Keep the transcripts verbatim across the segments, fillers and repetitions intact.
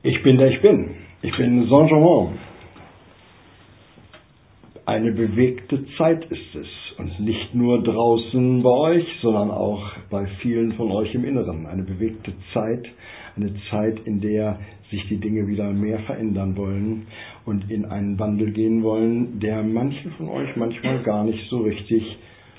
Ich bin der ich bin. Ich bin Saint-Germain. Eine bewegte Zeit ist es. Und nicht nur draußen bei euch, sondern auch bei vielen von euch im Inneren. Eine bewegte Zeit, eine Zeit, in der sich die Dinge wieder mehr verändern wollen und in einen Wandel gehen wollen, der manchen von euch manchmal gar nicht so richtig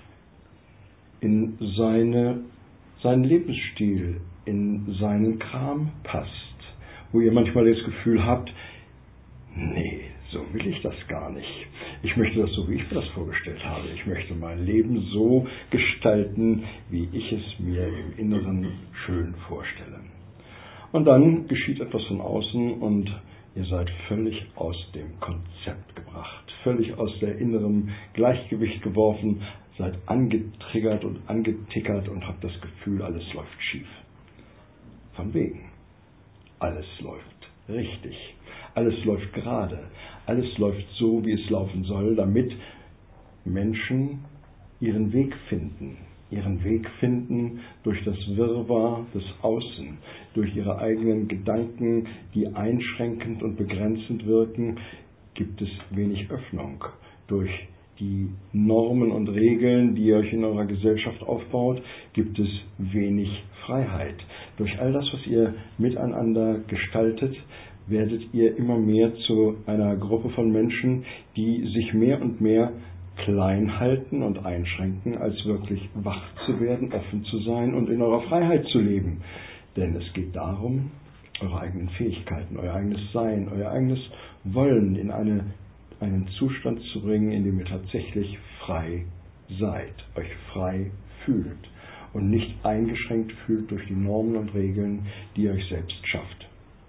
in seine, seinen Lebensstil, in seinen Kram passt. Wo ihr manchmal das Gefühl habt, nee, so will ich das gar nicht. Ich möchte das so, wie ich mir das vorgestellt habe. Ich möchte mein Leben so gestalten, wie ich es mir im Inneren schön vorstelle. Und dann geschieht etwas von außen und ihr seid völlig aus dem Konzept gebracht, völlig aus der inneren Gleichgewicht geworfen, seid angetriggert und angetickert und habt das Gefühl, alles läuft schief. Von wegen. Alles läuft richtig. Alles läuft gerade. Alles läuft so, wie es laufen soll, damit Menschen ihren Weg finden. Ihren Weg finden durch das Wirrwarr des Außen, durch ihre eigenen Gedanken, die einschränkend und begrenzend wirken, gibt es wenig Öffnung. Durch die Normen und Regeln, die ihr euch in eurer Gesellschaft aufbaut, gibt es wenig Freiheit. Durch all das, was ihr miteinander gestaltet, werdet ihr immer mehr zu einer Gruppe von Menschen, die sich mehr und mehr klein halten und einschränken, als wirklich wach zu werden, offen zu sein und in eurer Freiheit zu leben. Denn es geht darum, eure eigenen Fähigkeiten, euer eigenes Sein, euer eigenes Wollen in eine, einen Zustand zu bringen, in dem ihr tatsächlich frei seid, euch frei fühlt und nicht eingeschränkt fühlt durch die Normen und Regeln, die ihr euch selbst schafft.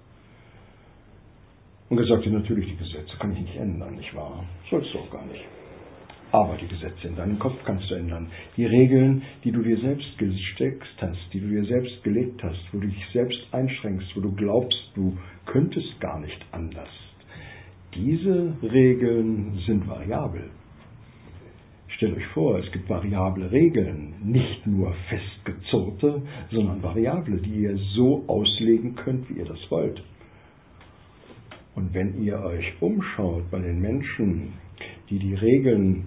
Und gesagt, natürlich, die Gesetze kann ich nicht ändern, nicht wahr? Sollst du auch gar nicht. Aber die Gesetze in deinem Kopf kannst du ändern. Die Regeln, die du dir selbst gesteckt hast, die du dir selbst gelegt hast, wo du dich selbst einschränkst, wo du glaubst, du könntest gar nicht anders. Diese Regeln sind variabel. Stellt euch vor, es gibt variable Regeln, nicht nur festgezurrte, sondern variable, die ihr so auslegen könnt, wie ihr das wollt. Und wenn ihr euch umschaut bei den Menschen, die die Regeln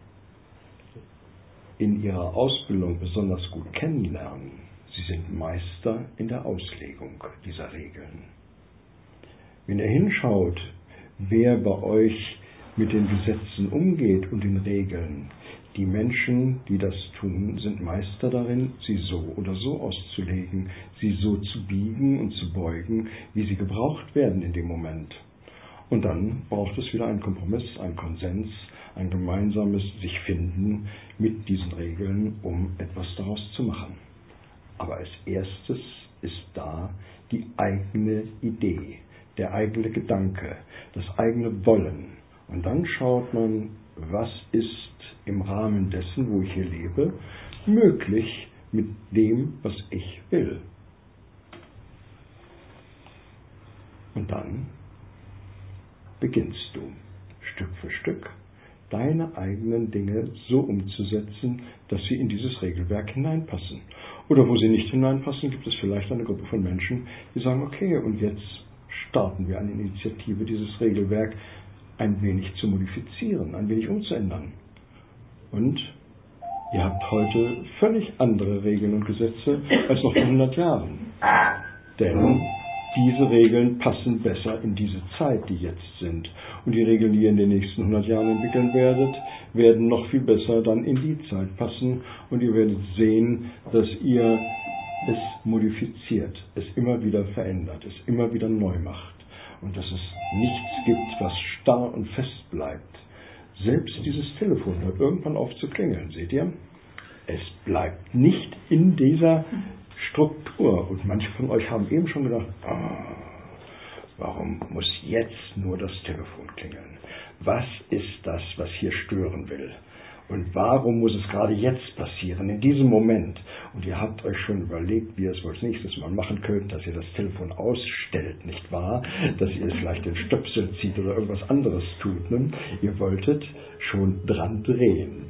in ihrer Ausbildung besonders gut kennenlernen, sie sind Meister in der Auslegung dieser Regeln. Wenn ihr hinschaut, wer bei euch mit den Gesetzen umgeht und den Regeln, die Menschen, die das tun, sind Meister darin, sie so oder so auszulegen, sie so zu biegen und zu beugen, wie sie gebraucht werden in dem Moment. Und dann braucht es wieder einen Kompromiss, einen Konsens, ein gemeinsames sich finden mit diesen Regeln, um etwas daraus zu machen. Aber als erstes ist da die eigene Idee, der eigene Gedanke, das eigene Wollen. Und dann schaut man, was ist im Rahmen dessen, wo ich hier lebe, möglich mit dem, was ich will. Und dann beginnst du Stück für Stück deine eigenen Dinge so umzusetzen, dass sie in dieses Regelwerk hineinpassen. Oder wo sie nicht hineinpassen, gibt es vielleicht eine Gruppe von Menschen, die sagen, okay, und jetzt starten wir eine Initiative, dieses Regelwerk ein wenig zu modifizieren, ein wenig umzuändern. Und ihr habt heute völlig andere Regeln und Gesetze als noch vor hundert Jahren. Denn diese Regeln passen besser in diese Zeit, die jetzt sind. Und die Regeln, die ihr in den nächsten hundert Jahren entwickeln werdet, werden noch viel besser dann in die Zeit passen. Und ihr werdet sehen, dass ihr es modifiziert, es immer wieder verändert, es immer wieder neu macht. Und dass es nichts gibt, was starr und fest bleibt. Selbst dieses Telefon hört irgendwann auf zu klingeln, seht ihr? Es bleibt nicht in dieser Struktur. Und manche von euch haben eben schon gedacht, oh, warum muss jetzt nur das Telefon klingeln? Was ist das, was hier stören will? Und warum muss es gerade jetzt passieren, in diesem Moment? Und ihr habt euch schon überlegt, wie ihr es wohl als nächstes mal machen könnt, dass ihr das Telefon ausstellt, nicht wahr? Dass ihr vielleicht den Stöpsel zieht oder irgendwas anderes tut. Ne? Ihr wolltet schon dran drehen.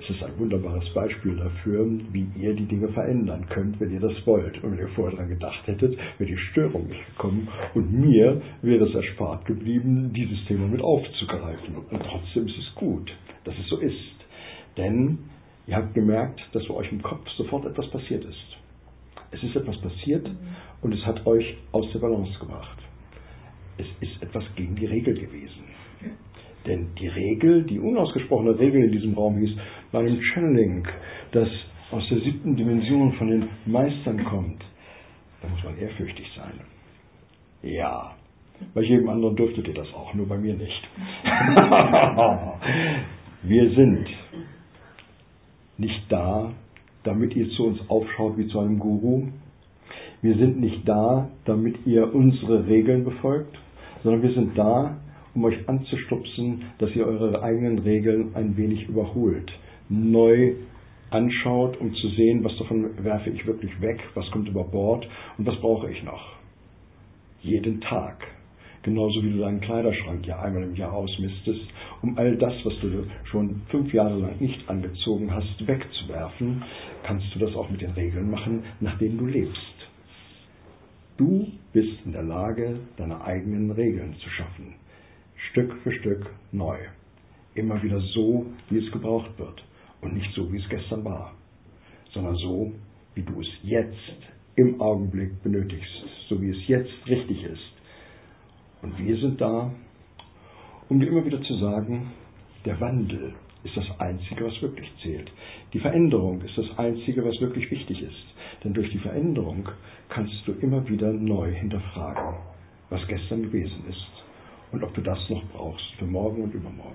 Das ist ein wunderbares Beispiel dafür, wie ihr die Dinge verändern könnt, wenn ihr das wollt. Und wenn ihr vorher daran gedacht hättet, wäre die Störung nicht gekommen und mir wäre es erspart geblieben, dieses Thema mit aufzugreifen. Und trotzdem ist es gut, dass es so ist. Denn ihr habt gemerkt, dass bei euch im Kopf sofort etwas passiert ist. Es ist etwas passiert und es hat euch aus der Balance gebracht. Es ist etwas gegen die Regel gewesen. Denn die Regel, die unausgesprochene Regel in diesem Raum hieß, bei einem Channeling, das aus der siebten Dimension von den Meistern kommt, da muss man ehrfürchtig sein. Ja, bei jedem anderen dürftet ihr das auch, nur bei mir nicht. Wir sind nicht da, damit ihr zu uns aufschaut wie zu einem Guru. Wir sind nicht da, damit ihr unsere Regeln befolgt, sondern wir sind da, um euch anzustupsen, dass ihr eure eigenen Regeln ein wenig überholt, neu anschaut, um zu sehen, was davon werfe ich wirklich weg, was kommt über Bord und was brauche ich noch. Jeden Tag. Genauso wie du deinen Kleiderschrank ja einmal im Jahr ausmistest, um all das, was du schon fünf Jahre lang nicht angezogen hast, wegzuwerfen, kannst du das auch mit den Regeln machen, nach denen du lebst. Du bist in der Lage, deine eigenen Regeln zu schaffen. Stück für Stück neu. Immer wieder so, wie es gebraucht wird. Und nicht so, wie es gestern war. Sondern so, wie du es jetzt im Augenblick benötigst. So, wie es jetzt richtig ist. Und wir sind da, um dir immer wieder zu sagen, der Wandel ist das Einzige, was wirklich zählt. Die Veränderung ist das Einzige, was wirklich wichtig ist. Denn durch die Veränderung kannst du immer wieder neu hinterfragen, was gestern gewesen ist. Und ob du das noch brauchst für morgen und übermorgen.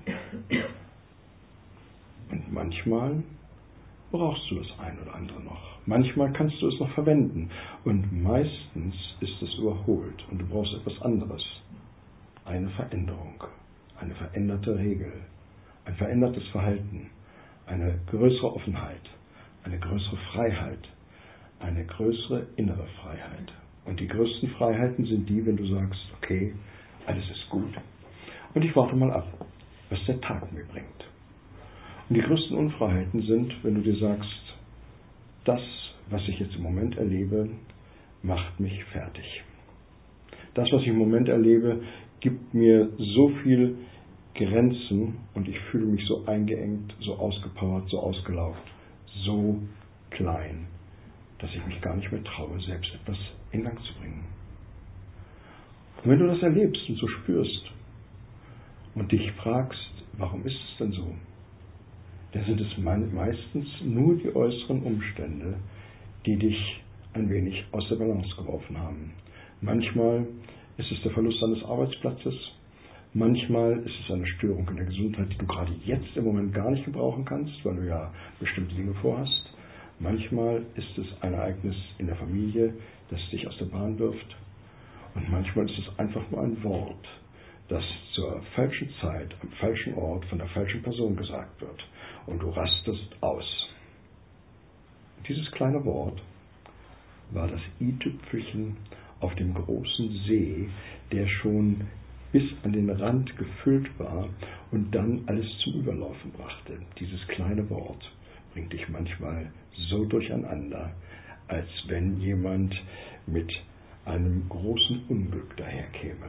Und manchmal brauchst du das ein oder andere noch. Manchmal kannst du es noch verwenden. Und meistens ist es überholt und du brauchst etwas anderes. Eine Veränderung, eine veränderte Regel, ein verändertes Verhalten, eine größere Offenheit, eine größere Freiheit, eine größere innere Freiheit. Und die größten Freiheiten sind die, wenn du sagst, okay, alles ist gut. Und ich warte mal ab, was der Tag mir bringt. Und die größten Unfreiheiten sind, wenn du dir sagst, das, was ich jetzt im Moment erlebe, macht mich fertig. Das, was ich im Moment erlebe, gibt mir so viel Grenzen und ich fühle mich so eingeengt, so ausgepowert, so ausgelaugt, so klein, dass ich mich gar nicht mehr traue, selbst etwas in Gang zu bringen. Und wenn du das erlebst und so spürst und dich fragst, warum ist es denn so? Dann sind es meistens nur die äußeren Umstände, die dich ein wenig aus der Balance geworfen haben. Manchmal ist es der Verlust eines Arbeitsplatzes, manchmal ist es eine Störung in der Gesundheit, die du gerade jetzt im Moment gar nicht gebrauchen kannst, weil du ja bestimmte Dinge vorhast. Manchmal ist es ein Ereignis in der Familie, das dich aus der Bahn wirft. Und manchmal ist es einfach nur ein Wort, das zur falschen Zeit, am falschen Ort, von der falschen Person gesagt wird. Und du rastest aus. Und dieses kleine Wort war das i-Tüpfelchen auf dem großen See, der schon bis an den Rand gefüllt war und dann alles zum Überlaufen brachte. Dieses kleine Wort bringt dich manchmal so durcheinander, als wenn jemand mit einem großen Unglück daherkäme.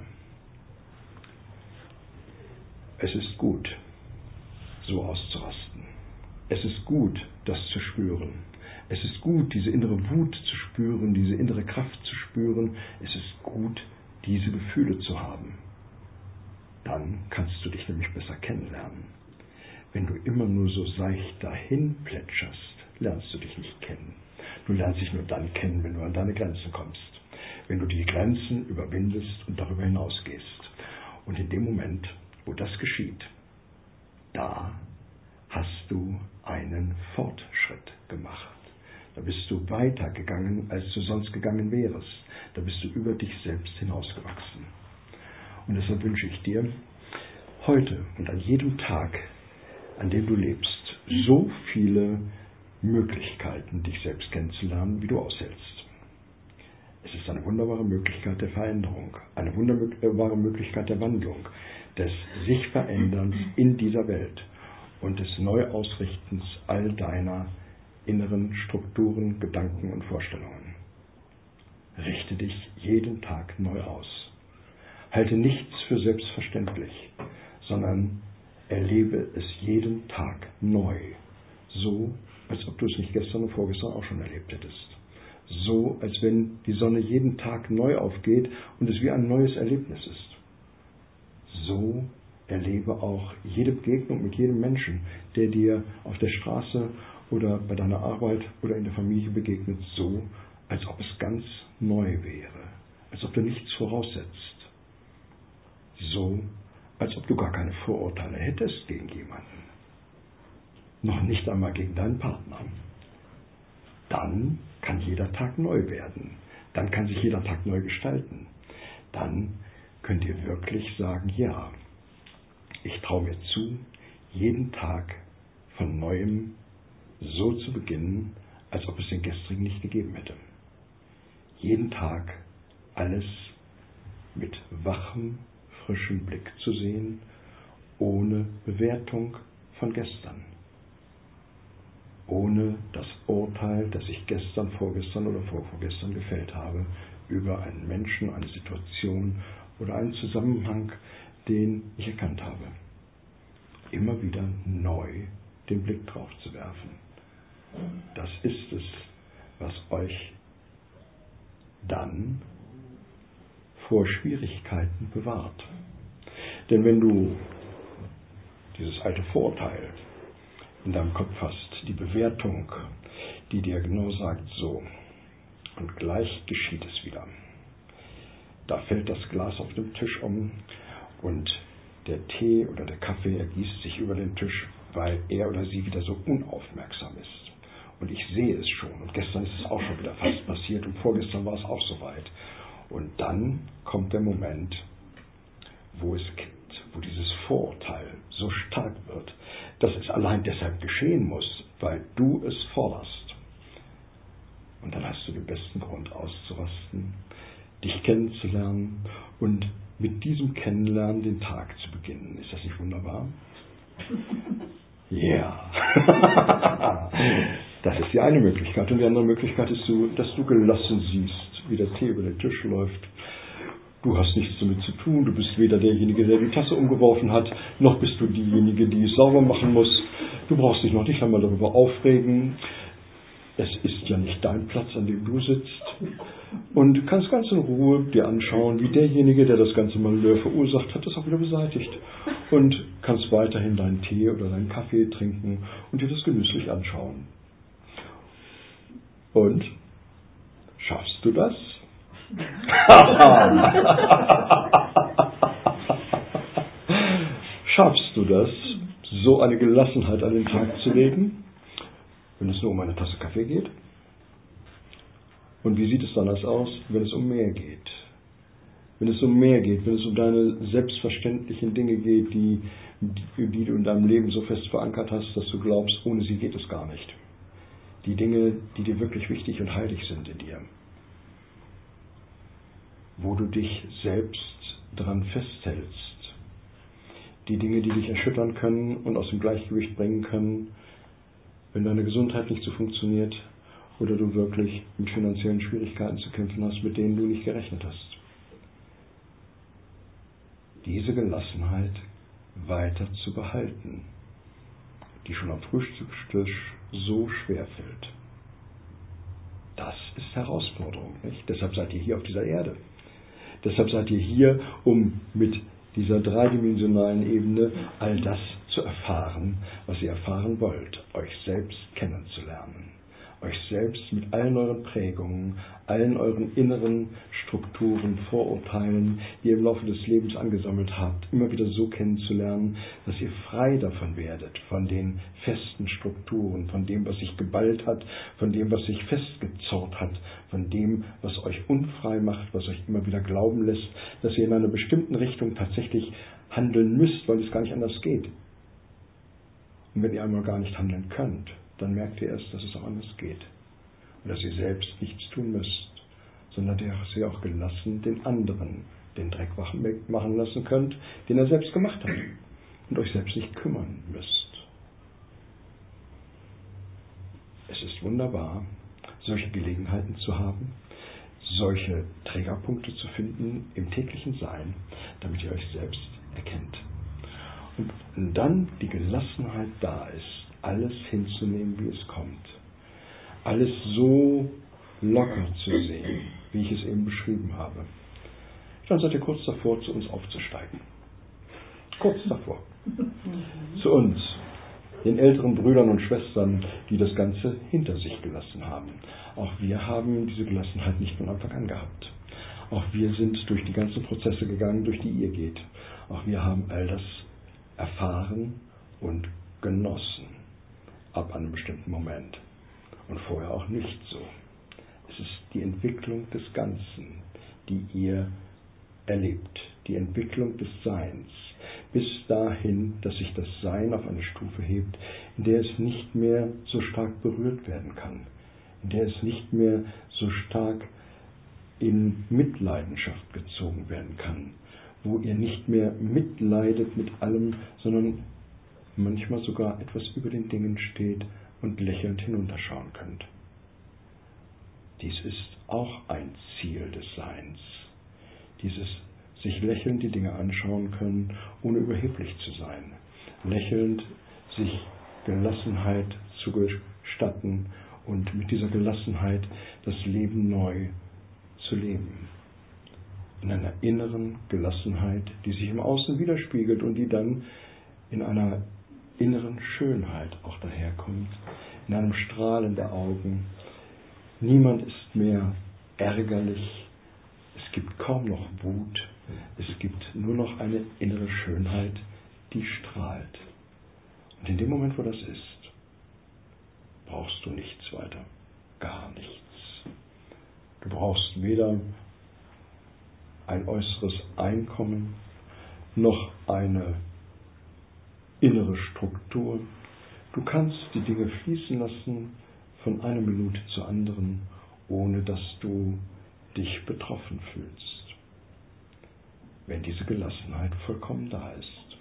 Es ist gut, so auszurasten. Es ist gut, das zu spüren. Es ist gut, diese innere Wut zu spüren, diese innere Kraft zu spüren. Es ist gut, diese Gefühle zu haben. Dann kannst du dich nämlich besser kennenlernen. Wenn du immer nur so seicht dahin plätscherst, lernst du dich nicht kennen. Du lernst dich nur dann kennen, wenn du an deine Grenzen kommst. Wenn du die Grenzen überwindest und darüber hinausgehst. Und in dem Moment, wo das geschieht, da hast du einen Fortschritt gemacht. Da bist du weitergegangen, als du sonst gegangen wärst. Da bist du über dich selbst hinausgewachsen. Und deshalb wünsche ich dir heute und an jedem Tag, an dem du lebst, so viele Möglichkeiten, dich selbst kennenzulernen, wie du aushältst. Es ist eine wunderbare Möglichkeit der Veränderung, eine wunderbare Möglichkeit der Wandlung, des sich Veränderns in dieser Welt. und des Neuausrichtens all deiner inneren Strukturen, Gedanken und Vorstellungen. Richte dich jeden Tag neu aus. Halte nichts für selbstverständlich, sondern erlebe es jeden Tag neu, so als ob du es nicht gestern und vorgestern auch schon erlebt hättest. So, als wenn die Sonne jeden Tag neu aufgeht und es wie ein neues Erlebnis ist. So erlebe auch jede Begegnung mit jedem Menschen, der dir auf der Straße oder bei deiner Arbeit oder in der Familie begegnet, so, als ob es ganz neu wäre, als ob du nichts voraussetzt. So, als ob du gar keine Vorurteile hättest gegen jemanden. Noch nicht einmal gegen deinen Partner. Dann kann jeder Tag neu werden. Dann kann sich jeder Tag neu gestalten. Dann könnt ihr wirklich sagen, ja, ich traue mir zu, jeden Tag von Neuem so zu beginnen, als ob es den gestrigen nicht gegeben hätte. Jeden Tag alles mit wachem, frischem Blick zu sehen, ohne Bewertung von gestern. Ohne das Urteil, das ich gestern, vorgestern oder vorvorgestern gefällt habe, über einen Menschen, eine Situation oder einen Zusammenhang, den ich erkannt habe. Immer wieder neu den Blick drauf zu werfen. Das ist es, was euch dann vor Schwierigkeiten bewahrt. Denn wenn du dieses alte Vorurteil in deinem Kopf hast, die Bewertung, die dir genau sagt, so, und gleich geschieht es wieder. Da fällt das Glas auf dem Tisch um und der Tee oder der Kaffee ergießt sich über den Tisch, weil er oder sie wieder so unaufmerksam ist. Und ich sehe es schon. Und gestern ist es auch schon wieder fast passiert und vorgestern war es auch soweit. Und dann kommt der Moment, wo es kippt, wo dieses Vorurteil so stark wird, dass es allein deshalb geschehen muss, weil du es forderst. Und dann hast du den besten Grund auszurasten, dich kennenzulernen und mit diesem Kennenlernen den Tag zu beginnen. Ist das nicht wunderbar? Ja. Das ist die eine Möglichkeit. Und die andere Möglichkeit ist, dass du gelassen siehst, wie der Tee über den Tisch läuft. Du hast nichts damit zu tun. Du bist weder derjenige, der die Tasse umgeworfen hat, noch bist du diejenige, die es sauber machen muss. Du brauchst dich noch nicht einmal darüber aufregen. Es ist ja nicht dein Platz, an dem du sitzt. Und du kannst ganz in Ruhe dir anschauen, wie derjenige, der das ganze Malheur verursacht hat, das auch wieder beseitigt. Und kannst weiterhin deinen Tee oder deinen Kaffee trinken und dir das genüsslich anschauen. Und? Schaffst du das? Schaffst du das, so eine Gelassenheit an den Tag zu legen, wenn es nur um eine Tasse Kaffee geht? Und wie sieht es dann aus, wenn es um mehr geht? Wenn es um mehr geht, wenn es um deine selbstverständlichen Dinge geht, die, die, die du in deinem Leben so fest verankert hast, dass du glaubst, ohne sie geht es gar nicht. Die Dinge, die dir wirklich wichtig und heilig sind in dir. Wo du dich selbst dran festhältst. Die Dinge, die dich erschüttern können und aus dem Gleichgewicht bringen können, wenn deine Gesundheit nicht so funktioniert oder du wirklich mit finanziellen Schwierigkeiten zu kämpfen hast, mit denen du nicht gerechnet hast. Diese Gelassenheit weiter zu behalten, die schon am Frühstückstisch so schwer fällt. Das ist Herausforderung, nicht? Deshalb seid ihr hier auf dieser Erde. Deshalb seid ihr hier, um mit dieser dreidimensionalen Ebene all das zu erfahren, was ihr erfahren wollt, euch selbst kennenzulernen. Euch selbst mit allen euren Prägungen, allen euren inneren Strukturen, Vorurteilen, die ihr im Laufe des Lebens angesammelt habt, immer wieder so kennenzulernen, dass ihr frei davon werdet, von den festen Strukturen, von dem, was sich geballt hat, von dem, was sich festgezurrt hat, von dem, was euch unfrei macht, was euch immer wieder glauben lässt, dass ihr in einer bestimmten Richtung tatsächlich handeln müsst, weil es gar nicht anders geht. Und wenn ihr einmal gar nicht handeln könnt, dann merkt ihr erst, dass es auch anders geht. Und dass ihr selbst nichts tun müsst, sondern dass ihr auch gelassen den anderen den Dreck machen lassen könnt, den er selbst gemacht hat. Und euch selbst nicht kümmern müsst. es ist wunderbar, solche Gelegenheiten zu haben, solche Trägerpunkte zu finden im täglichen Sein, damit ihr euch selbst erkennt. Und wenn dann die Gelassenheit da ist, alles hinzunehmen, wie es kommt, alles so locker zu sehen, wie ich es eben beschrieben habe, dann seid ihr kurz davor, zu uns aufzusteigen. Kurz davor. Zu uns, den älteren Brüdern und Schwestern, die das Ganze hinter sich gelassen haben. Auch wir haben diese Gelassenheit nicht von Anfang an gehabt. Auch wir sind durch die ganzen Prozesse gegangen, durch die ihr geht. Auch wir haben all das erfahren und genossen ab einem bestimmten Moment. Und vorher auch nicht so. Es ist die Entwicklung des Ganzen, die ihr erlebt. Die Entwicklung des Seins. Bis dahin, dass sich das Sein auf eine Stufe hebt, in der es nicht mehr so stark berührt werden kann. In der es nicht mehr so stark in Mitleidenschaft gezogen werden kann. Wo ihr nicht mehr mitleidet mit allem, sondern manchmal sogar etwas über den Dingen steht und lächelnd hinunterschauen könnt. Dies ist auch ein Ziel des Seins. Dieses sich lächelnd die Dinge anschauen können, ohne überheblich zu sein. Lächelnd sich Gelassenheit zu gestatten und mit dieser Gelassenheit das Leben neu zu leben. In einer inneren Gelassenheit, die sich im Außen widerspiegelt und die dann in einer inneren Schönheit auch daherkommt, in einem Strahlen der Augen. Niemand ist mehr ärgerlich, es gibt kaum noch Wut, es gibt nur noch eine innere Schönheit, die strahlt. Und in dem Moment, wo das ist, brauchst du nichts weiter, gar nichts. Du brauchst weder ein äußeres Einkommen, noch eine innere Struktur. Du kannst die Dinge fließen lassen von einer Minute zur anderen, ohne dass du dich betroffen fühlst. Wenn diese Gelassenheit vollkommen da ist.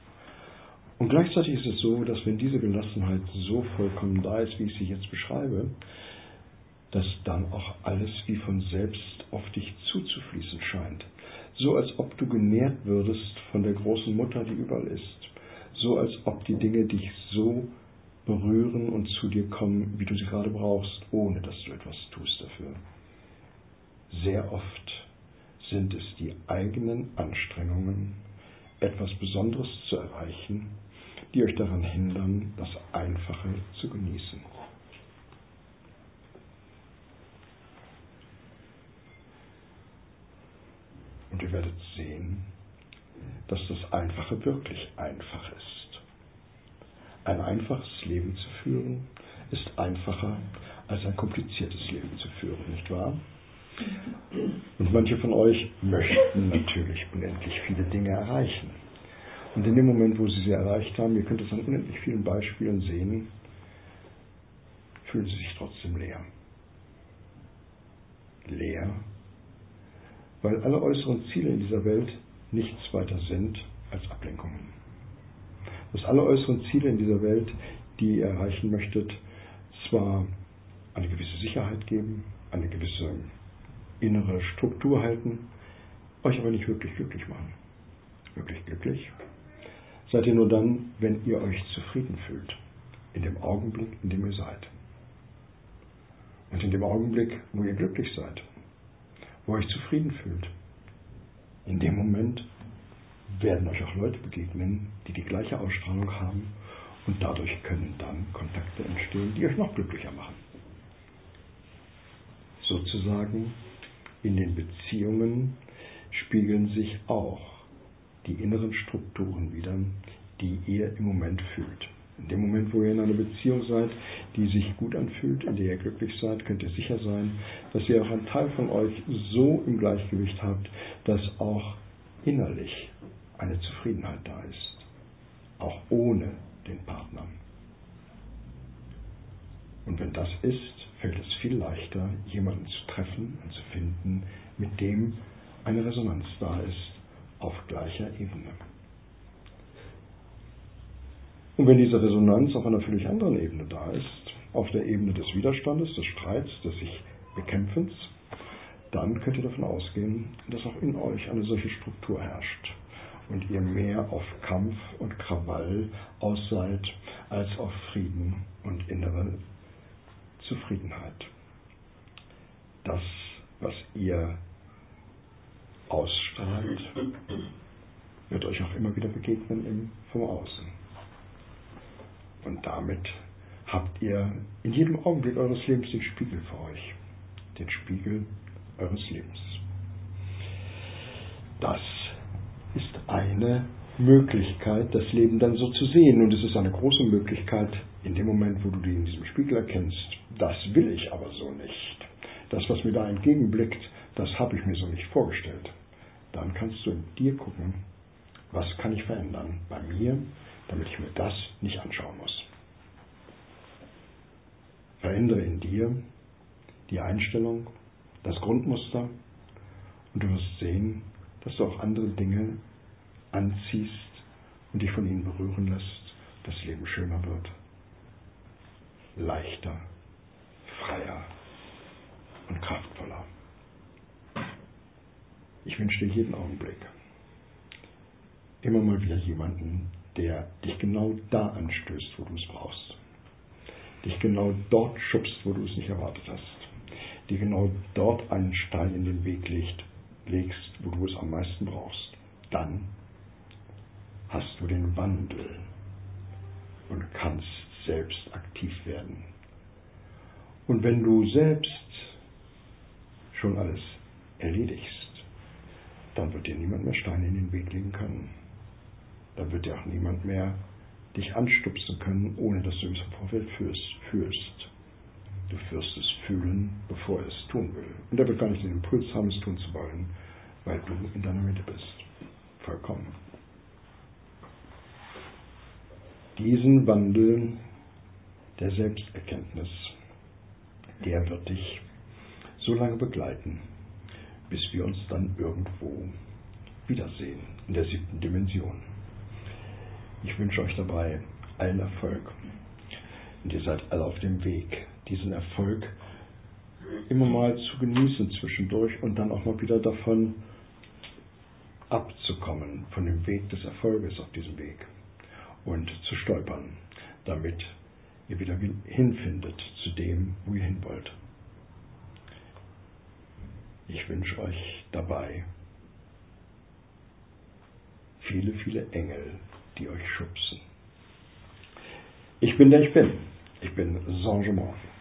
Und gleichzeitig ist es so, dass wenn diese Gelassenheit so vollkommen da ist, wie ich sie jetzt beschreibe, dass dann auch alles wie von selbst auf dich zuzufließen scheint. So als ob du genährt würdest von der großen Mutter, die überall ist. So als ob die Dinge dich so berühren und zu dir kommen, wie du sie gerade brauchst, ohne dass du etwas tust dafür. Sehr oft sind es die eigenen Anstrengungen, etwas Besonderes zu erreichen, die euch daran hindern, das Einfache zu genießen. Und ihr werdet sehen, dass das Einfache wirklich einfach ist. Ein einfaches Leben zu führen, ist einfacher als ein kompliziertes Leben zu führen, nicht wahr? Und manche von euch möchten natürlich unendlich viele Dinge erreichen. Und in dem Moment, wo sie sie erreicht haben, ihr könnt es an unendlich vielen Beispielen sehen, fühlen sie sich trotzdem leer. Leer, weil alle äußeren Ziele in dieser Welt nichts weiter sind als Ablenkungen. Dass alle äußeren Ziele in dieser Welt, die ihr erreichen möchtet, zwar eine gewisse Sicherheit geben, eine gewisse innere Struktur halten, euch aber nicht wirklich glücklich machen. Wirklich glücklich seid ihr nur dann, wenn ihr euch zufrieden fühlt, in dem Augenblick, in dem ihr seid. Und in dem Augenblick, wo ihr glücklich seid, wo ihr euch zufrieden fühlt, in dem Moment werden euch auch Leute begegnen, die die gleiche Ausstrahlung haben, und dadurch können dann Kontakte entstehen, die euch noch glücklicher machen. Sozusagen in den Beziehungen spiegeln sich auch die inneren Strukturen wider, die ihr im Moment fühlt. In dem Moment, wo ihr in einer Beziehung seid, die sich gut anfühlt, in der ihr glücklich seid, könnt ihr sicher sein, dass ihr auch einen Teil von euch so im Gleichgewicht habt, dass auch innerlich eine Zufriedenheit da ist. Auch ohne den Partner. Und wenn das ist, fällt es viel leichter, jemanden zu treffen und zu finden, mit dem eine Resonanz da ist, auf gleicher Ebene. Und wenn diese Resonanz auf einer völlig anderen Ebene da ist, auf der Ebene des Widerstandes, des Streits, des sich Bekämpfens, dann könnt ihr davon ausgehen, dass auch in euch eine solche Struktur herrscht und ihr mehr auf Kampf und Krawall aus seid, als auf Frieden und innere Zufriedenheit. Das, was ihr ausstrahlt, wird euch auch immer wieder begegnen im vom Außen. Und damit habt ihr in jedem Augenblick eures Lebens den Spiegel vor euch, den Spiegel eures Lebens. Das ist eine Möglichkeit, das Leben dann so zu sehen. Und es ist eine große Möglichkeit, in dem Moment, wo du dich in diesem Spiegel erkennst, das will ich aber so nicht. Das, was mir da entgegenblickt, das habe ich mir so nicht vorgestellt. Dann kannst du in dir gucken, was kann ich verändern bei mir, damit ich mir das nicht anschauen muss. Verändere in dir die Einstellung, das Grundmuster und du wirst sehen, dass du auch andere Dinge anziehst und dich von ihnen berühren lässt, das Leben schöner wird, leichter, freier und kraftvoller. Ich wünsche dir jeden Augenblick immer mal wieder jemanden, der dich genau da anstößt, wo du es brauchst. Dich genau dort schubst, wo du es nicht erwartet hast. Dir genau dort einen Stein in den Weg legt, legst, wo du es am meisten brauchst. Dann hast du den Wandel und kannst selbst aktiv werden. Und wenn du selbst schon alles erledigst, dann wird dir niemand mehr Steine in den Weg legen können. Dann wird dir auch niemand mehr dich anstupsen können, ohne dass du es im Vorfeld fühlst. Du wirst es fühlen, bevor er es tun will. Und er wird gar nicht den Impuls haben, es tun zu wollen, weil du in deiner Mitte bist. Vollkommen. Diesen Wandel der Selbsterkenntnis, der wird dich so lange begleiten, bis wir uns dann irgendwo wiedersehen, in der siebten Dimension. Ich wünsche euch dabei allen Erfolg. Und ihr seid alle auf dem Weg, diesen Erfolg immer mal zu genießen zwischendurch und dann auch mal wieder davon abzukommen, von dem Weg des Erfolges auf diesem Weg und zu stolpern, damit ihr wieder hinfindet zu dem, wo ihr hin wollt. Ich wünsche euch dabei viele, viele Engel, die euch schubsen. Ich bin der ich bin. Ich bin Saint-Germain.